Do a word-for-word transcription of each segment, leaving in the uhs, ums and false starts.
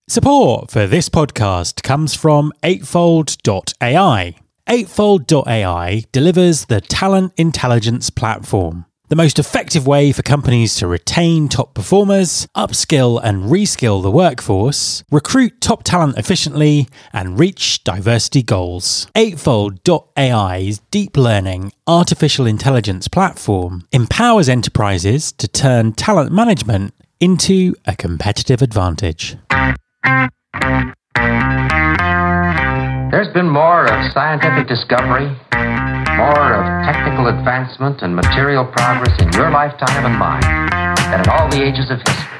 Support for this podcast comes from eightfold dot A I. eightfold dot A I delivers the talent intelligence platform, the most effective way for companies to retain top performers, upskill and reskill the workforce, recruit top talent efficiently, and reach diversity goals. eightfold dot A I's deep learning artificial intelligence platform empowers enterprises to turn talent management into a competitive advantage. There's been more of scientific discovery, more of technical advancement and material progress in your lifetime and mine than in all the ages of history.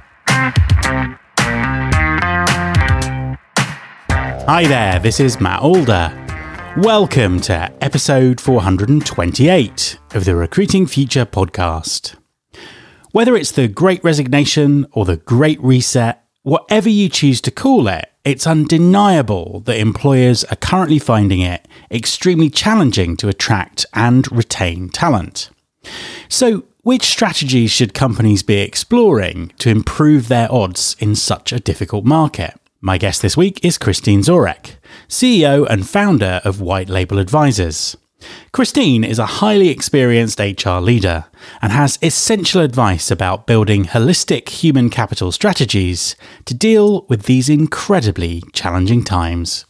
Hi there, this is Matt Alder. Welcome to episode four hundred twenty-eight of the Recruiting Future podcast. Whether it's the Great Resignation or the Great Reset, whatever you choose to call it, it's undeniable that employers are currently finding it extremely challenging to attract and retain talent. So, which strategies should companies be exploring to improve their odds in such a difficult market? My guest this week is Christine Zorek, C E O and founder of White Label Advisors. Christine is a highly experienced H R leader and has essential advice about building holistic human capital strategies to deal with these incredibly challenging times.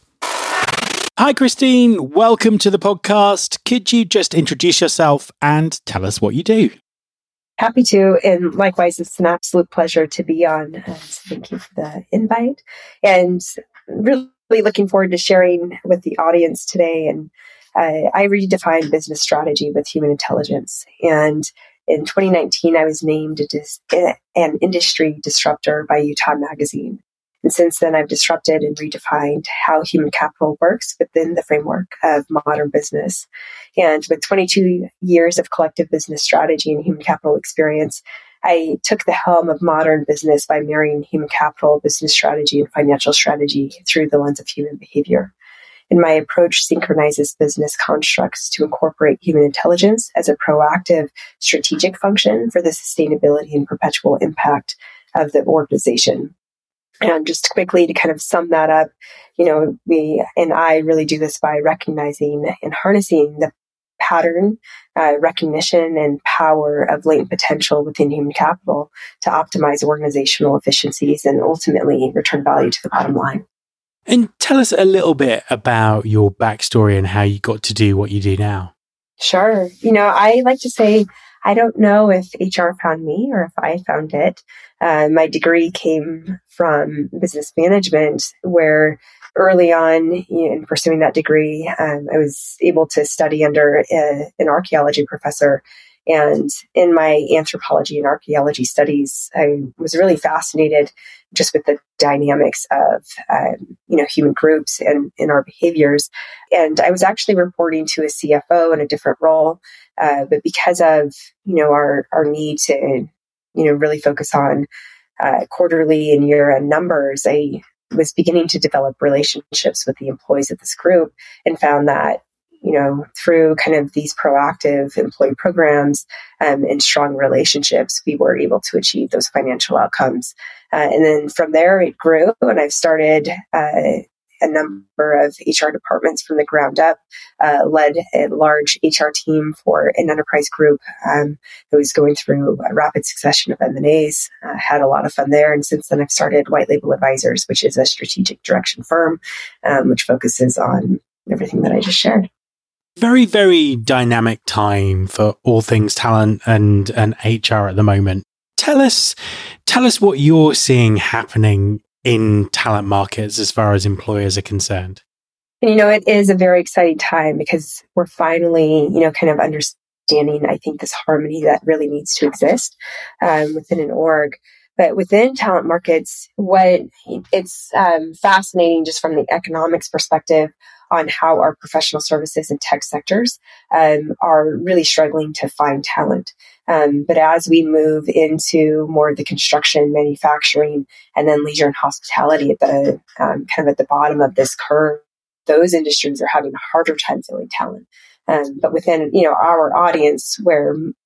Hi, Christine. Welcome to the podcast. Could you just introduce yourself and tell us what you do? Happy to. And likewise, it's an absolute pleasure to be on. Uh, so thank you for the invite. And really looking forward to sharing with the audience today. And Uh, I redefined business strategy with human intelligence. And in twenty nineteen, I was named a dis- an industry disruptor by Utah Magazine. And since then, I've disrupted and redefined how human capital works within the framework of modern business. And with twenty-two years of collective business strategy and human capital experience, I took the helm of modern business by marrying human capital, business strategy, and financial strategy through the lens of human behavior. And my approach synchronizes business constructs to incorporate human intelligence as a proactive strategic function for the sustainability and perpetual impact of the organization. And just quickly to kind of sum that up, you know, we and I really do this by recognizing and harnessing the pattern, uh, recognition, and power of latent potential within human capital to optimize organizational efficiencies and ultimately return value to the bottom line. And tell us a little bit about your backstory and how you got to do what you do now. Sure. You know, I like to say, I don't know if H R found me or if I found it. Uh, my degree came from business management, where early on you know, in pursuing that degree, um, I was able to study under a, an archaeology professor. And in my anthropology and archaeology studies, I was really fascinated just with the dynamics of, um, you know, human groups and, and our behaviors. And I was actually reporting to a C F O in a different role. Uh, but because of, you know, our, our need to, you know, really focus on uh, quarterly and year-end numbers, I was beginning to develop relationships with the employees of this group and found that, you know, through kind of these proactive employee programs um, and strong relationships, we were able to achieve those financial outcomes. Uh, and then from there, it grew, and I've started uh, a number of H R departments from the ground up, uh, led a large H R team for an enterprise group um, that was going through a rapid succession of M and A's, uh, had a lot of fun there. And since then, I've started White Label Advisors, which is a strategic direction firm, um, which focuses on everything that I just shared. Very, very dynamic time for all things talent and, and H R at the moment. Tell us, tell us what you're seeing happening in talent markets as far as employers are concerned. You know, it is a very exciting time because we're finally, you know, kind of understanding, I think, this harmony that really needs to exist um, within an org. But within talent markets, what it's um, fascinating just from the economics perspective on how our professional services and tech sectors um, are really struggling to find talent. Um, but as we move into more of the construction, manufacturing, and then leisure and hospitality at the um, kind of at the bottom of this curve, those industries are having a harder time filling talent. Um, but within, you know, our audience, where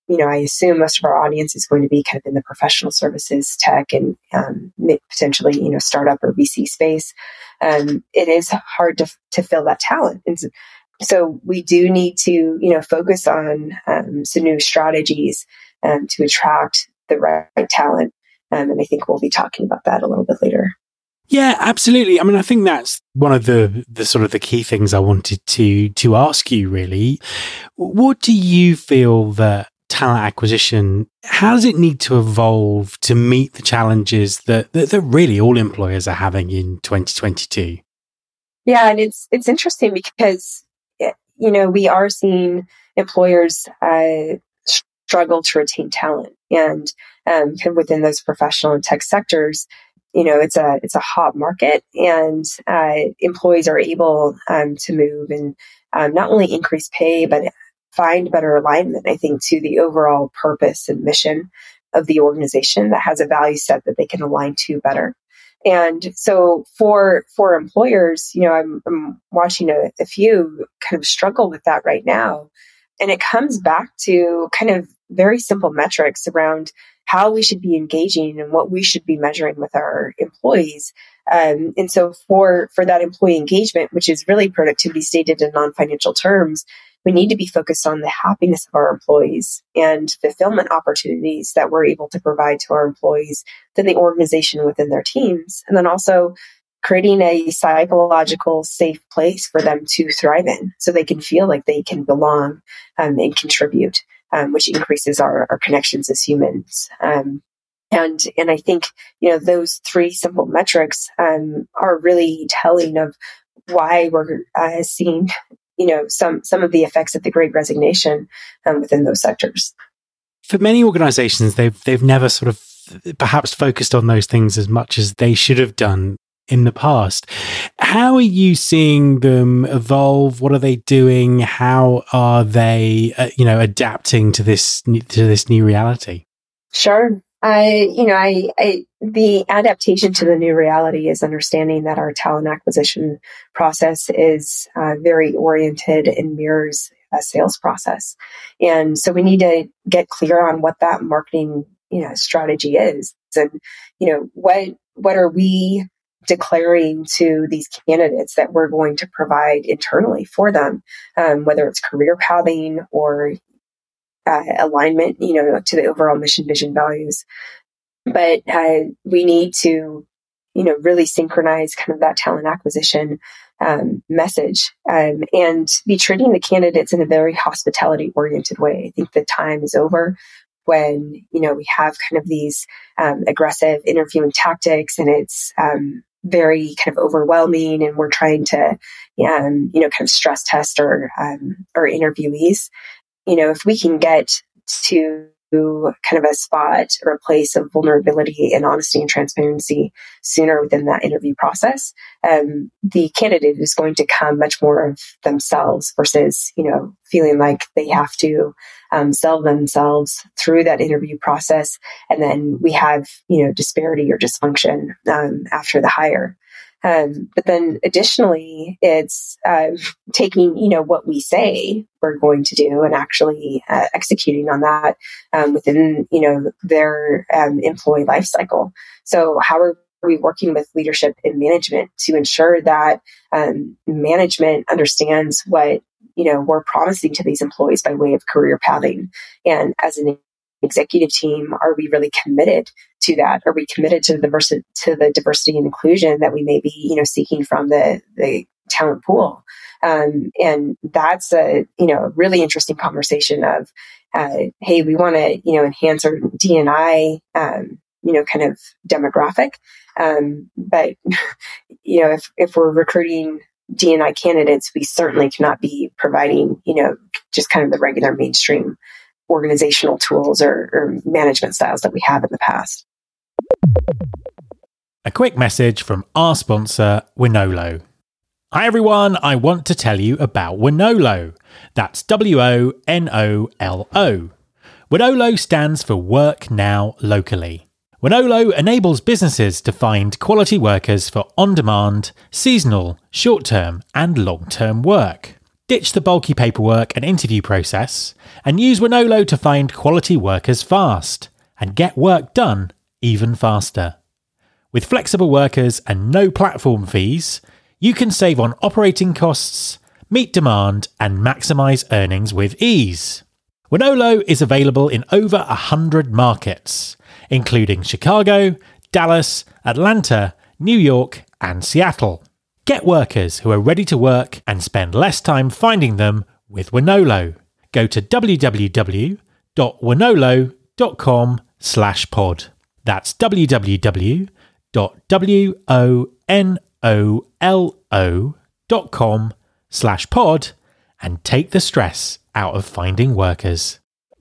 you know, I assume most of our audience is going to be kind of in the professional services, tech, and um, potentially, you know, startup or V C space. Um, it is hard to to fill that talent. And so, so we do need to, you know, focus on um, some new strategies um, to attract the right talent. Um, and I think we'll be talking about that a little bit later. Yeah, absolutely. I mean, I think that's one of the, the sort of the key things I wanted to to ask you, really. What do you feel that talent acquisition, how does it need to evolve to meet the challenges that, that, that really all employers are having in twenty twenty-two? Yeah, and it's it's interesting because, you know, we are seeing employers uh, struggle to retain talent. And um, kind of within those professional and tech sectors, you know, it's a it's a hot market, and uh, employees are able um, to move and um, not only increase pay, but find better alignment, I think, to the overall purpose and mission of the organization that has a value set that they can align to better. And so for for employers, you know, I'm, I'm watching a, a few kind of struggle with that right now. And it comes back to kind of very simple metrics around how we should be engaging and what we should be measuring with our employees. Um, and so for, for that employee engagement, which is really productivity stated in non-financial terms, we need to be focused on the happiness of our employees and fulfillment opportunities that we're able to provide to our employees within the organization, within their teams. And then also creating a psychological safe place for them to thrive in so they can feel like they can belong um, and contribute, um, which increases our, our connections as humans. Um, and and I think, you know, those three simple metrics um, are really telling of why we're uh, seeing, you know, some some of the effects of the Great Resignation um, within those sectors. For many organizations, they've they've never sort of perhaps focused on those things as much as they should have done in the past. How are you seeing them evolve? What are they doing? How are they, uh, you know, adapting to this to this new reality? Sure. I, you know, I, I, the adaptation to the new reality is understanding that our talent acquisition process is uh, very oriented and mirrors a sales process. And so we need to get clear on what that marketing, you know, strategy is. And, you know, what, what are we declaring to these candidates that we're going to provide internally for them, um, whether it's career pathing or uh, alignment, you know, to the overall mission, vision, values. But uh, we need to, you know, really synchronize kind of that talent acquisition um, message um, and be treating the candidates in a very hospitality oriented way. I think the time is over when, you know, we have kind of these um, aggressive interviewing tactics and it's um, very kind of overwhelming and we're trying to, um, you know, kind of stress test our, um, our interviewees. You know, if we can get to kind of a spot or a place of vulnerability and honesty and transparency sooner within that interview process, um, the candidate is going to come much more of themselves versus, you know, feeling like they have to um, sell themselves through that interview process. And then we have, you know, disparity or dysfunction um, after the hire. Um, but then additionally, it's uh, taking, you know, what we say we're going to do and actually uh, executing on that um, within, you know, their um, employee life cycle. So how are we working with leadership and management to ensure that um, management understands what, you know, we're promising to these employees by way of career pathing? And as an executive team, are we really committed to that? Are we committed to the diversity, to the diversity and inclusion that we may be, you know, seeking from the, the talent pool? Um, and that's a, you know, really interesting conversation of, uh, hey, we want to, you know, enhance our D and I, um, you know, kind of demographic. Um, but, you know, if, if we're recruiting D and I candidates, we certainly cannot be providing, you know, just kind of the regular mainstream organizational tools or, or management styles that we have in the past. A quick message from our sponsor, Wonolo. Hi everyone, I want to tell you about Wonolo. That's W O N O L O. Wonolo stands for Work Now Locally. Wonolo enables businesses to find quality workers for on-demand, seasonal, short-term and long-term work. Ditch the bulky paperwork and interview process and use Wonolo to find quality workers fast and get work done even faster. With flexible workers and no platform fees, you can save on operating costs, meet demand, and maximise earnings with ease. Wonolo is available in over one hundred markets, including Chicago, Dallas, Atlanta, New York, and Seattle. Get workers who are ready to work and spend less time finding them with Wonolo. Go to www.wonolo.com slash pod. That's www.wonolo.com slash pod and take the stress out of finding workers.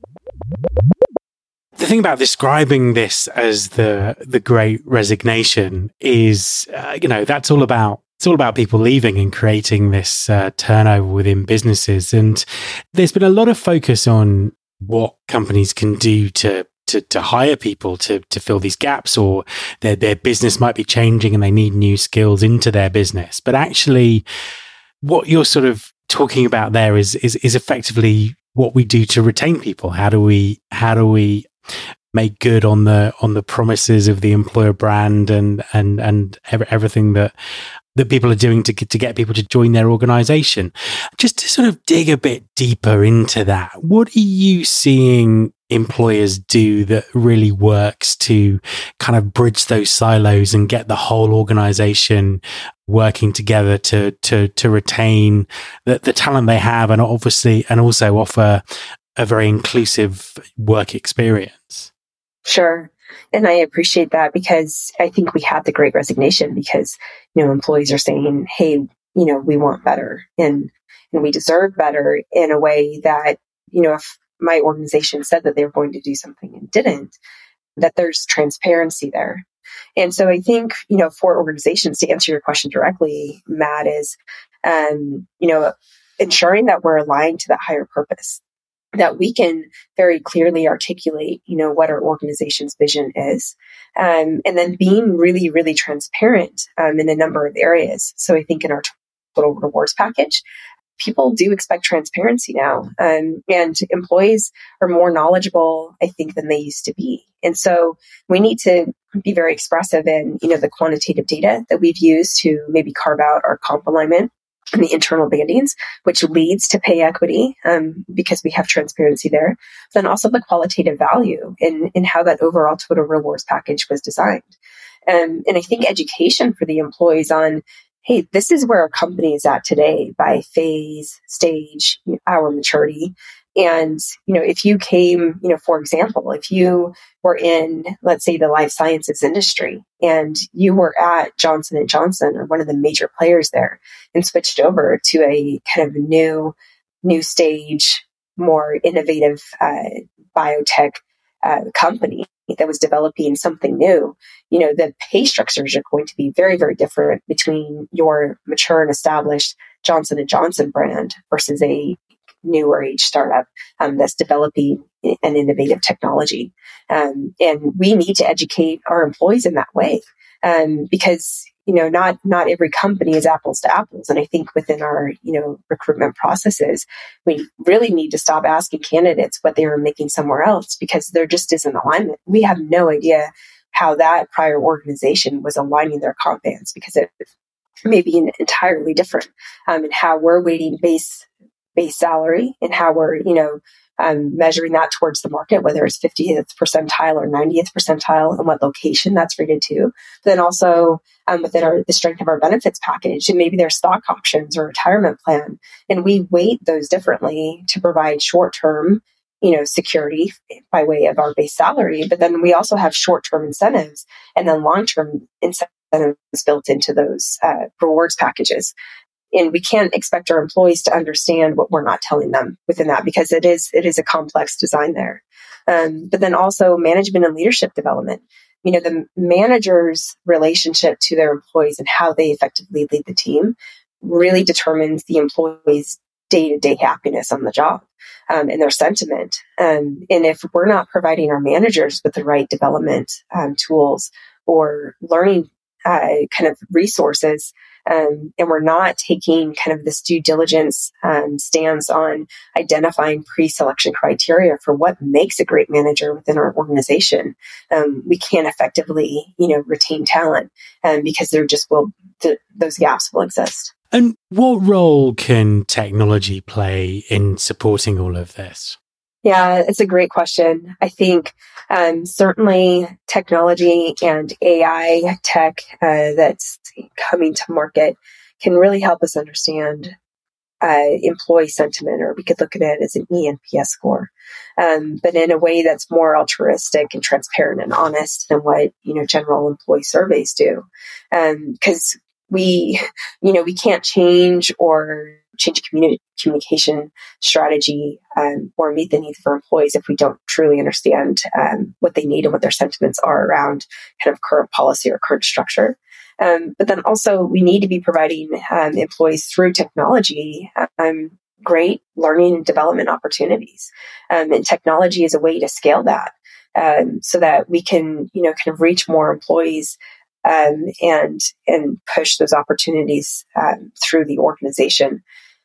The thing about describing this as the the Great Resignation is, uh, you know, that's all about it's all about people leaving and creating this uh, turnover within businesses. And there's been a lot of focus on what companies can do to to, to hire people to to fill these gaps, or their their business might be changing and they need new skills into their business. But actually, what you're sort of talking about there is is is effectively what we do to retain people. How do we how do we make good on the on the promises of the employer brand and and and everything that that people are doing to get, to get people to join their organization? Just to sort of dig a bit deeper into that, what are you seeing employers do that really works to kind of bridge those silos and get the whole organization working together to to to retain the, the talent they have, and obviously and also offer a very inclusive work experience? Sure. And I appreciate that, because I think we had the Great Resignation because, you know, employees are saying, hey, you know, we want better and, and we deserve better in a way that, you know, if my organization said that they were going to do something and didn't, that there's transparency there. And so I think, you know, for organizations, to answer your question directly, Matt, is, um, you know, ensuring that we're aligned to that higher purpose, that we can very clearly articulate, you know, what our organization's vision is. Um, and then being really, really transparent um, in a number of areas. So I think in our total rewards package, people do expect transparency now. Um, and employees are more knowledgeable, I think, than they used to be. And so we need to be very expressive in, you know, the quantitative data that we've used to maybe carve out our comp alignment and the internal bandings, which leads to pay equity, um, because we have transparency there. Then also the qualitative value in, in how that overall total rewards package was designed. Um, and I think education for the employees on, hey, this is where our company is at today by phase, stage, our maturity. And, you know, if you came, you know, for example, if you were in, let's say, the life sciences industry and you were at Johnson and Johnson or one of the major players there and switched over to a kind of new, new stage, more innovative uh, biotech uh, company that was developing something new, you know, the pay structures are going to be very, very different between your mature and established Johnson and Johnson brand versus a newer age startup um, that's developing an innovative technology. Um, and we need to educate our employees in that way, um, because, you know, not, not every company is apples to apples. And I think within our, you know, recruitment processes, we really need to stop asking candidates what they were making somewhere else, because there just isn't alignment. We have no idea how that prior organization was aligning their comp bands, because it may be entirely different, um, and how we're weighting base base salary and how we're, you know, um, measuring that towards the market, whether it's fiftieth percentile or ninetieth percentile, and what location that's rated to. But then also um, within our, the strength of our benefits package, and maybe there's stock options or retirement plan. And we weight those differently to provide short-term, you know, security by way of our base salary. But then we also have short-term incentives and then long-term incentives built into those uh, rewards packages. And we can't expect our employees to understand what we're not telling them within that, because it is it is a complex design there. Um, but then also management and leadership development. You know, the manager's relationship to their employees and how they effectively lead the team really determines the employees' day-to-day happiness on the job, um, and their sentiment. Um, and if we're not providing our managers with the right development um, tools or learning uh, kind of resources, Um, and we're not taking kind of this due diligence um, stance on identifying pre-selection criteria for what makes a great manager within our organization. Um, we can't effectively, you know, retain talent um, because there just will, th- those gaps will exist. And what role can technology play in supporting all of this? Yeah, it's a great question. I think um, certainly technology and A I tech uh, that's coming to market can really help us understand uh, employee sentiment, or we could look at it as an E N P S score, um, but in a way that's more altruistic and transparent and honest than what, you know, general employee surveys do. Because um, we, you know, we can't change or change a communi- communication strategy um, or meet the needs for employees if we don't truly understand um, what they need and what their sentiments are around kind of current policy or current structure. Um, but then also we need to be providing um, employees through technology um, great learning and development opportunities. Um, and technology is a way to scale that um, so that we can, you know, kind of reach more employees um, and and push those opportunities um, through the organization.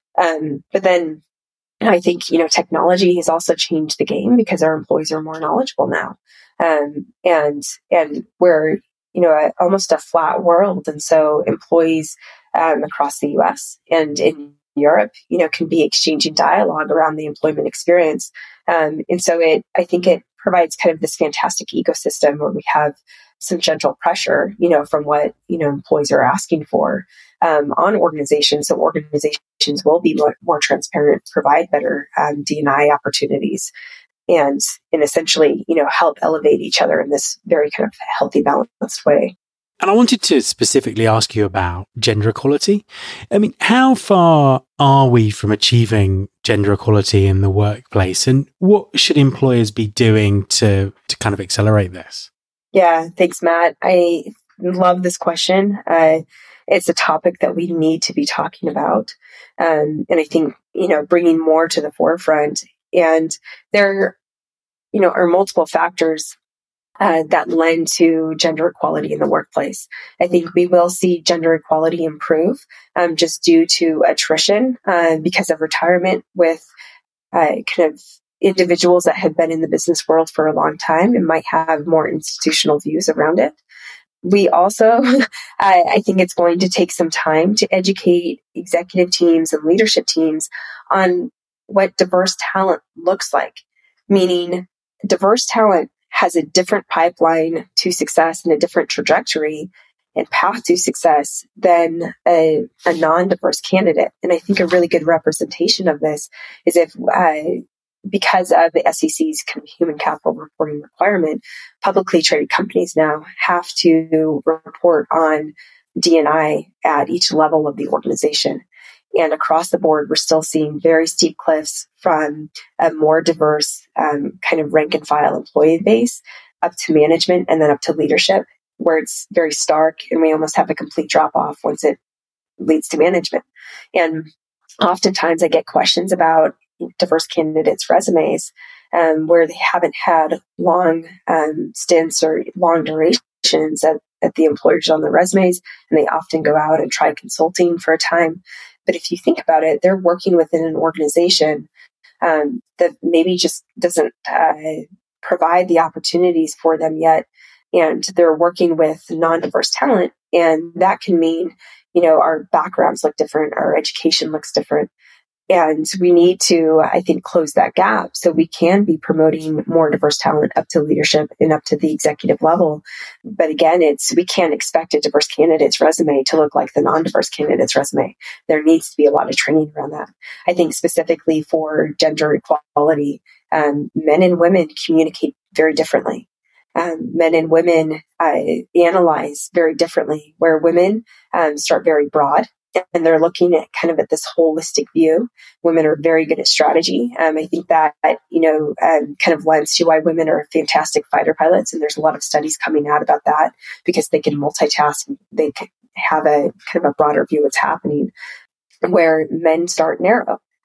Um, but then I think, you know, technology has also changed the game because our employees are more knowledgeable now. Um, and, and we're, you know, a, almost a flat world. And so employees um, across the U S and in Europe, you know, can be exchanging dialogue around the employment experience. Um, and so it, I think it provides kind of this fantastic ecosystem where we have some gentle pressure, you know, from what, you know, employees are asking for um, on organizations. So organizations will be more, more transparent, provide better um, D and I opportunities, and and essentially, you know, help elevate each other in this very kind of healthy, balanced way. And I wanted to specifically ask you about gender equality. I mean, how far are we from achieving gender equality in the workplace, and what should employers be doing to to kind of accelerate this? Yeah, thanks, Matt. I love this question. Uh, it's a topic that we need to be talking about. Um, and I think, you know, bringing more to the forefront. And there, you know, are multiple factors uh, that lend to gender equality in the workplace. I think we will see gender equality improve um, just due to attrition uh, because of retirement with uh, kind of individuals that have been in the business world for a long time and might have more institutional views around it. We also, I, I think it's going to take some time to educate executive teams and leadership teams on what diverse talent looks like, meaning diverse talent has a different pipeline to success and a different trajectory and path to success than a, a non-diverse candidate. And I think a really good representation of this is if uh, because of the S E C's human capital reporting requirement, publicly traded companies now have to report on D and I at each level of the organization. And across the board, we're still seeing very steep cliffs from a more diverse um, kind of rank and file employee base up to management and then up to leadership, where it's very stark and we almost have a complete drop off once it leads to management. And oftentimes I get questions about diverse candidates' resumes um, where they haven't had long um, stints or long durations at, at the employers on the resumes, and they often go out and try consulting for a time. But if you think about it, they're working within an organization um, that maybe just doesn't uh, provide the opportunities for them yet, and they're working with non-diverse talent, and that can mean, you know, our backgrounds look different, our education looks different. And we need to, I think, close that gap so we can be promoting more diverse talent up to leadership and up to the executive level. But again, it's we can't expect a diverse candidate's resume to look like the non-diverse candidate's resume. There needs to be a lot of training around that. I think specifically for gender equality, um, men and women communicate very differently. Um, men and women uh, analyze very differently, where women um, start very broad. And they're looking at kind of at this holistic view. Women are very good at strategy. Um, I think that, you know, um, kind of lends to why women are fantastic fighter pilots. And there's a lot of studies coming out about that because they can multitask. And they can have a kind of a broader view of what's happening, where men start narrow.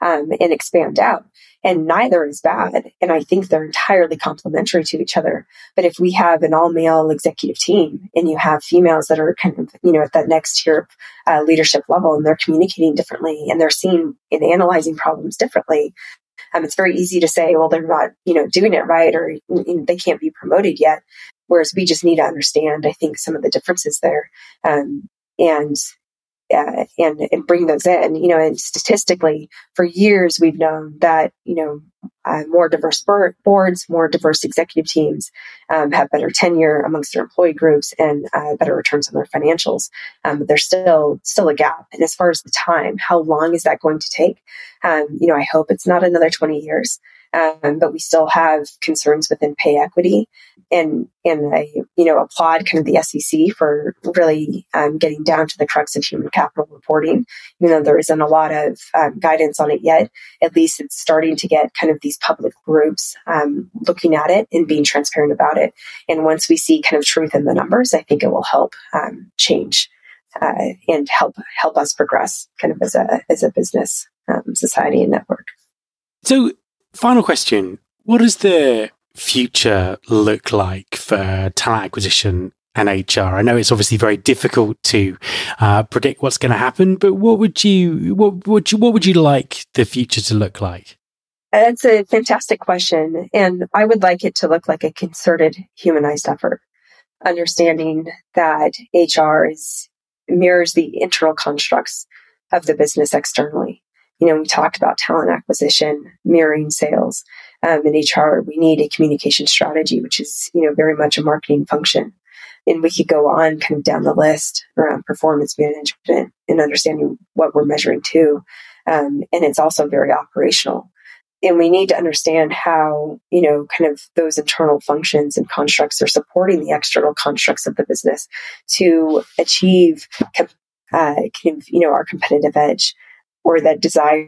um, and expand out. And neither is bad. And I think they're entirely complementary to each other. But if we have an all male executive team and you have females that are kind of, you know, at that next tier uh, leadership level, and they're communicating differently and they're seeing and analyzing problems differently, um, it's very easy to say, well, they're not, you know, doing it right, or you know, they can't be promoted yet. Whereas we just need to understand, I think, some of the differences there. Um, and Uh, and, and bring those in, you know, and statistically for years, we've known that, you know, uh, more diverse boards, more diverse executive teams um, have better tenure amongst their employee groups and uh, better returns on their financials. Um, but there's still, still a gap. And as far as the time, how long is that going to take? Um, you know, I hope it's not another twenty years. Um, but we still have concerns within pay equity, and and I you know applaud kind of the S E C for really um, getting down to the crux of human capital reporting. Even though there isn't a lot of um, guidance on it yet, at least it's starting to get kind of these public groups um, looking at it and being transparent about it. And once we see kind of truth in the numbers, I think it will help um, change uh, and help help us progress kind of as a as a business, um, society, and network. So. Final question. What does the future look like for talent acquisition and H R? I know it's obviously very difficult to uh, predict what's going to happen, but what would you what would you what would you like the future to look like? That's a fantastic question. And I would like it to look like a concerted, humanized effort, understanding that H R is mirrors the internal constructs of the business externally. You know, we talked about talent acquisition, mirroring sales. Um, in H R, we need a communication strategy, which is, you know, very much a marketing function. And we could go on kind of down the list around performance management and understanding what we're measuring too. Um, and it's also very operational. And we need to understand how, you know, kind of those internal functions and constructs are supporting the external constructs of the business to achieve, uh, kind of, you know, our competitive edge, or that desired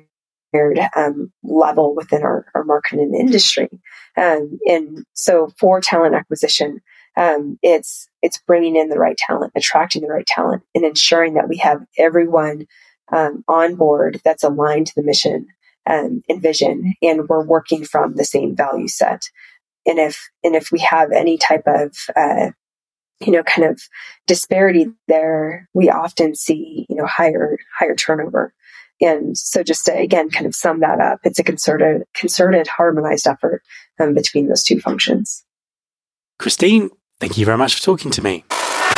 um, level within our, our market and industry. Um, and so for talent acquisition, um, it's it's bringing in the right talent, attracting the right talent, and ensuring that we have everyone um, on board that's aligned to the mission um, and vision, and we're working from the same value set. And if and if we have any type of uh, you know, kind of disparity there, we often see, you know, higher higher turnover. And so just to, again, kind of sum that up, it's a concerted, concerted, harmonized effort um, between those two functions. Christine, thank you very much for talking to me.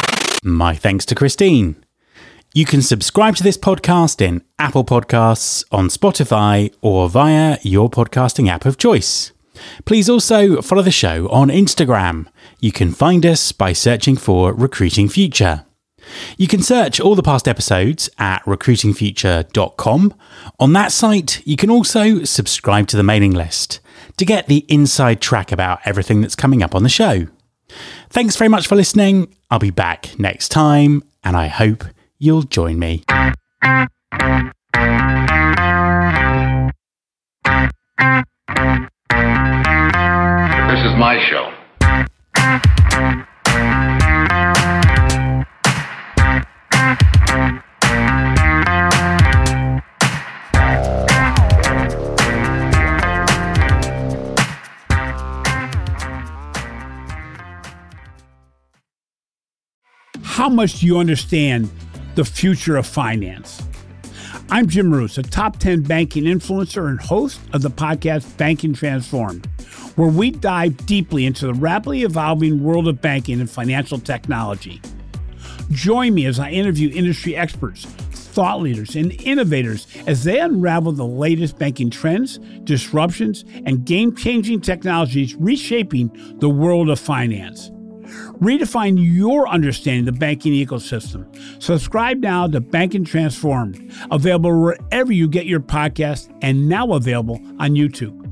My thanks to Christine. You can subscribe to this podcast in Apple Podcasts, on Spotify, or via your podcasting app of choice. Please also follow the show on Instagram. You can find us by searching for Recruiting Future. You can search all the past episodes at recruiting future dot com. On that site, you can also subscribe to the mailing list to get the inside track about everything that's coming up on the show. Thanks very much for listening. I'll be back next time, and I hope you'll join me. This is my show. How much do you understand the future of finance? I'm Jim Roos, a top ten banking influencer and host of the podcast Banking Transformed, where we dive deeply into the rapidly evolving world of banking and financial technology. Join me as I interview industry experts, thought leaders, and innovators as they unravel the latest banking trends, disruptions, and game-changing technologies reshaping the world of finance. Redefine your understanding of the banking ecosystem. Subscribe now to Banking Transformed, available wherever you get your podcast and now available on YouTube.